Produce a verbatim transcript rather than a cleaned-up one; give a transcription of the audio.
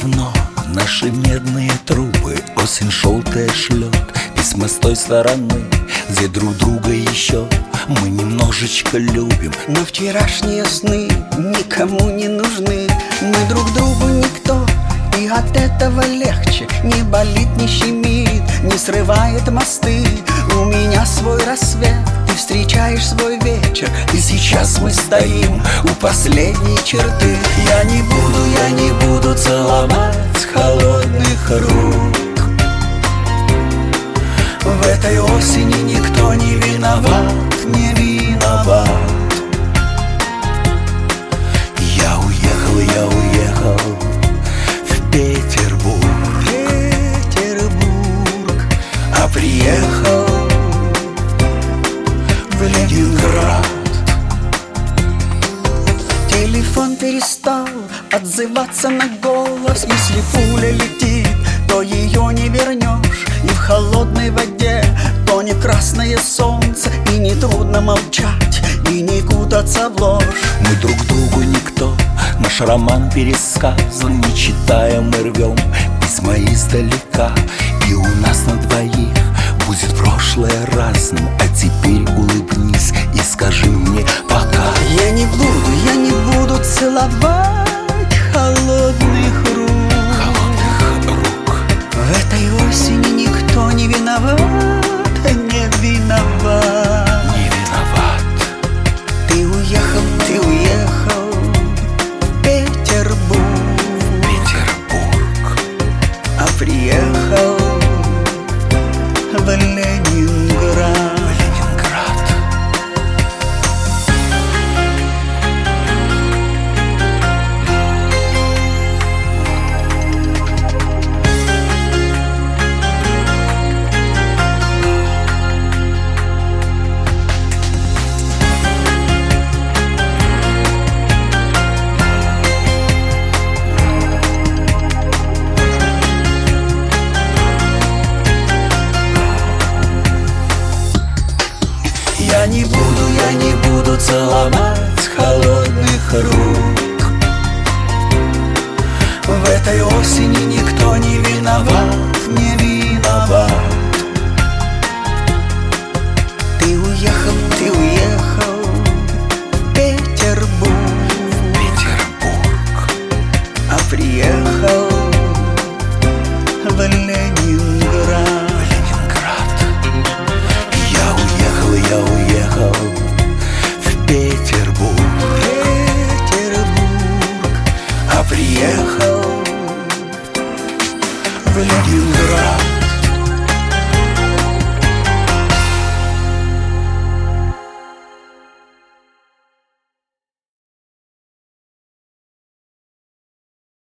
давно наши медные трубы осень желтая шлет письма с той стороны, где друг друга еще мы немножечко любим. Но вчерашние сны никому не нужны. Мы друг другу никто, и от этого легче. Не болит, не щемит, не срывает мосты. У меня свой рассвет, ты встречаешь свой вечер. И сейчас мы стоим у последней черты. Я не буду, я не буду целовать холодных рук. В этой осени никто не виноват, не виноват. Я уехал, я уехал в Петербург, Петербург, а приехал в Ленинград. Телефон перестал отзываться на голос. Если пуля летит, то ее не вернешь. И в холодной воде тонет красное солнце. И не трудно молчать, и не кутаться в ложь. Мы друг другу никто, наш роман пересказан. Не читая, мы рвем письма издалека. И у нас на двоих будет прошлое разным. А теперь улыбнись и скажи мне пока. Я не буду, я не буду целовать холодный